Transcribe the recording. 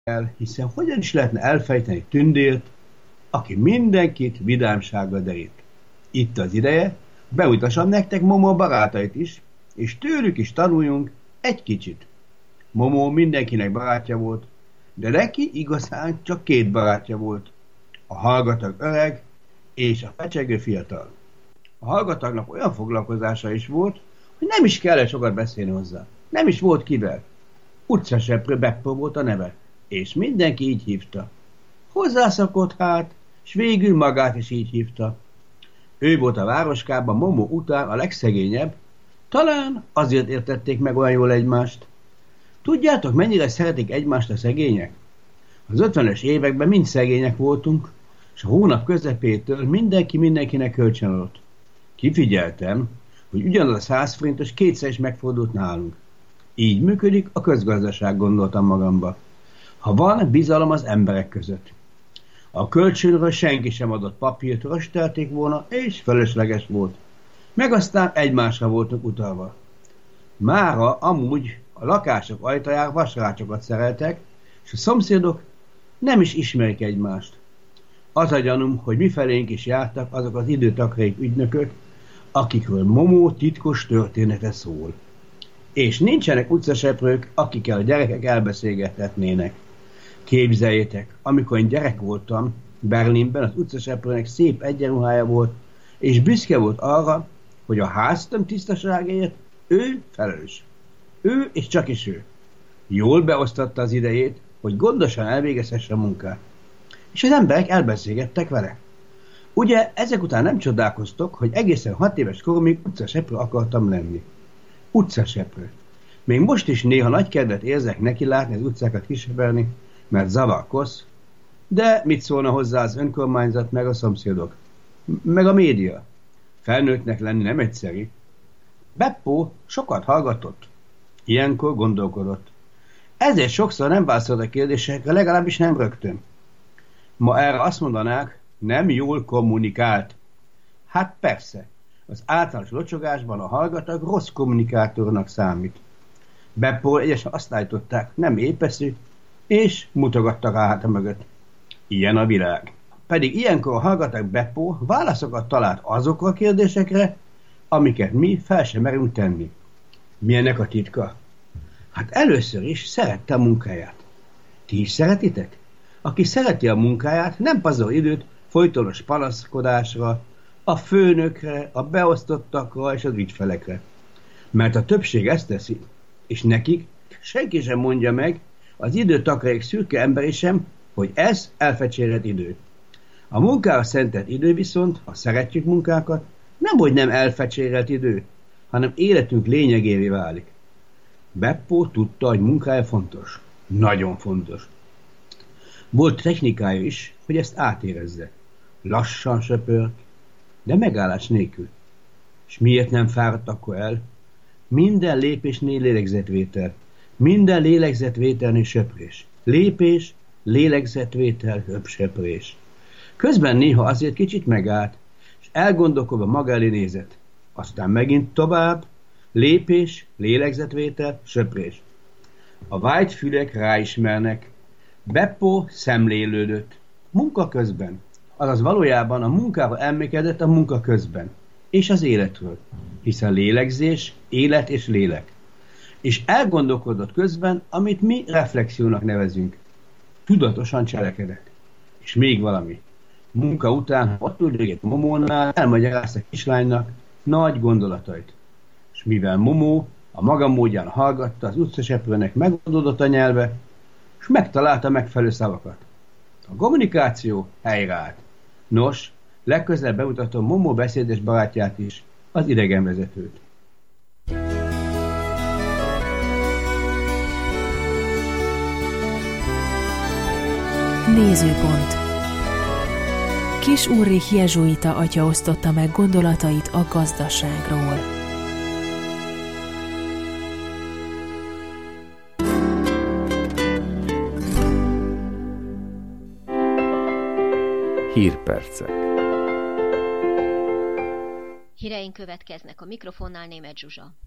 el, hiszen hogyan is lehetne elfejteni Tündért, aki mindenkit vidámsággal derít. Itt az ideje, bemutassam nektek Momo barátait is, és tőlük is tanuljunk egy kicsit. Momo mindenkinek barátja volt, de neki igazán csak két barátja volt. A hallgatag öreg és a fecsegő fiatal. A hallgatagnak olyan foglalkozása is volt, hogy nem is kellett sokat beszélni hozzá. Nem is volt kivel. Utcaseprő Beppo volt a neve, és mindenki így hívta. Hozzászokott hát, s végül magát is így hívta. Ő volt a városkában Momo után a legszegényebb, talán azért értették meg olyan jól egymást. Tudjátok, mennyire szeretik egymást a szegények? Az 50-es években mind szegények voltunk, és a hónap közepétől mindenki mindenkinek kölcsönadott. Kifigyeltem, hogy ugyanaz a 100 forintos kétszer is megfordult nálunk. Így működik a közgazdaság, gondoltam magamba. Ha van bizalom az emberek között. A kölcsönről senki sem adott papírt, röstelték volna, és fölösleges volt. Meg aztán egymásra voltunk utalva. Mára amúgy a lakások ajtajára vasrácsokat szereltek, és a szomszédok nem is ismerik egymást. Az a gyanúm, hogy mifelénk is jártak azok az időtakarék ügynökök, akikről Momo titkos története szól. És nincsenek utcaseprők, akikkel a gyerekek elbeszélgethetnének. Képzeljétek, amikor én gyerek voltam, Berlinben az utcaseprőnek szép egyenruhája volt, és büszke volt arra, hogy a háztöm tisztaságért ő felelős. Ő és csak is ő. Jól beosztatta az idejét, hogy gondosan elvégezhesse a munkát. És az emberek elbeszélgettek vele. Ugye ezek után nem csodálkoztok, hogy egészen 6 éves koromig utcaseprő akartam lenni. Utcaseprő. Még most is néha nagy kedvet érzek neki látni az utcákat kiseperni, mert zavarkosz, de mit szólna hozzá az önkormányzat meg a szomszédok? Meg a média? Felnőttnek lenni nem egyszerű. Beppo sokat hallgatott. Ilyenkor gondolkodott. Ezért sokszor nem válaszolt a kérdésekre, legalábbis nem rögtön. Ma erre azt mondanák, nem jól kommunikált. Hát persze, az általános locsogásban a hallgatag rossz kommunikátornak számít. Beppo egyesen azt állították, nem épeszű, és mutogattak a háta mögött. Ilyen a világ. Pedig ilyenkor a hallgatag Beppo válaszokat talált azokra a kérdésekre, amiket mi fel sem merünk tenni. Mi ennek a titka? Hát először is szerette a munkáját. Ti is szeretitek? Aki szereti a munkáját, nem pazarol időt folytonos panaszkodásra, a főnökre, a beosztottakra és az ügyfelekre. Mert a többség ezt teszi, és nekik senki sem mondja meg, az időtakarék szürke emberi sem, hogy ez elfecsérelt idő. A munkára szentelt idő viszont, ha szeretjük munkákat, nemhogy nem elfecsérelt idő, hanem életünk lényegévé válik. Beppo tudta, hogy munkája fontos. Nagyon fontos. Volt technikája is, hogy ezt átérezze. Lassan söpört, de megállás nélkül. És miért nem fáradt akkor el? Minden lépésnél lélegzetvétel. Minden lélegzetvételnél söprés. Lépés, lélegzetvétel, söprés. Közben néha azért kicsit megállt, és elgondolkodva maga elé nézett. Aztán megint tovább, lépés, lélegzetvétel, söprés. A vájt fülek ráismernek. Beppo szemlélődött. Munka közben. Azaz valójában a munkáról elmékedett a munka közben. És az életről. Hiszen lélegzés, élet és lélek. És elgondolkodott közben, amit mi reflexiónak nevezünk. Tudatosan cselekedett. És még valami. Munka után ott ülőgett Momónál, elmagyarázta a kislánynak nagy gondolatait. És mivel Momo a maga módján hallgatta, az utcaseprőnek megoldódott a nyelve, és megtalálta megfelelő szavakat. A kommunikáció helyreállt. Nos, legközelebb bemutatom Momo beszédes barátját is, az idegenvezetőt. Nézőpont. Kis Ulrich jezsuita atya osztotta meg gondolatait a gazdaságról. Hírpercek. Híreink következnek, a mikrofonnál Németh Zsuzsa.